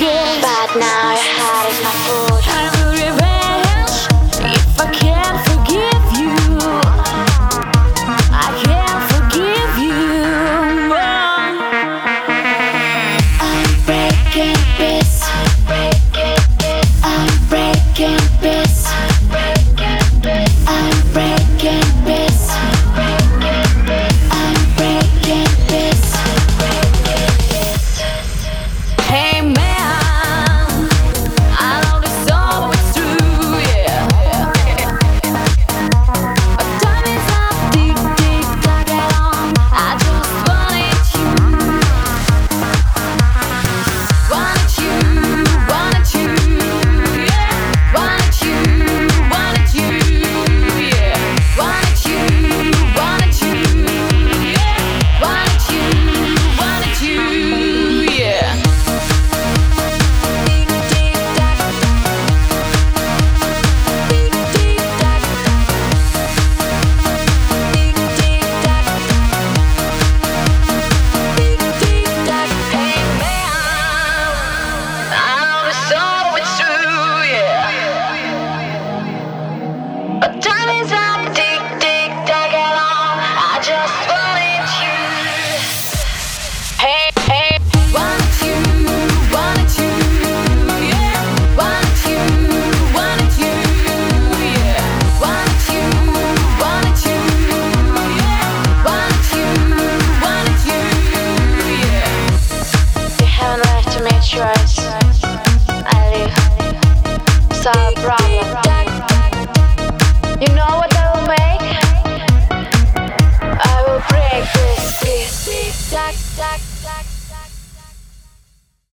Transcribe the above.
but now your heart is my food. I will revenge if I can't forgive you. I can't forgive you. I'm breaking this. I'm breaking this. I'm breaking this. I'm breaking this. Hey man, I know this always true, yeah. But time is up, tick tick tock along. I just wanted you, yeah. Wanted you, yeah. Wanted you, yeah. Wanted you, yeah. Choice. I live. Solve problem. You know what I will make? I will break this. Tick, tack, tack, tack.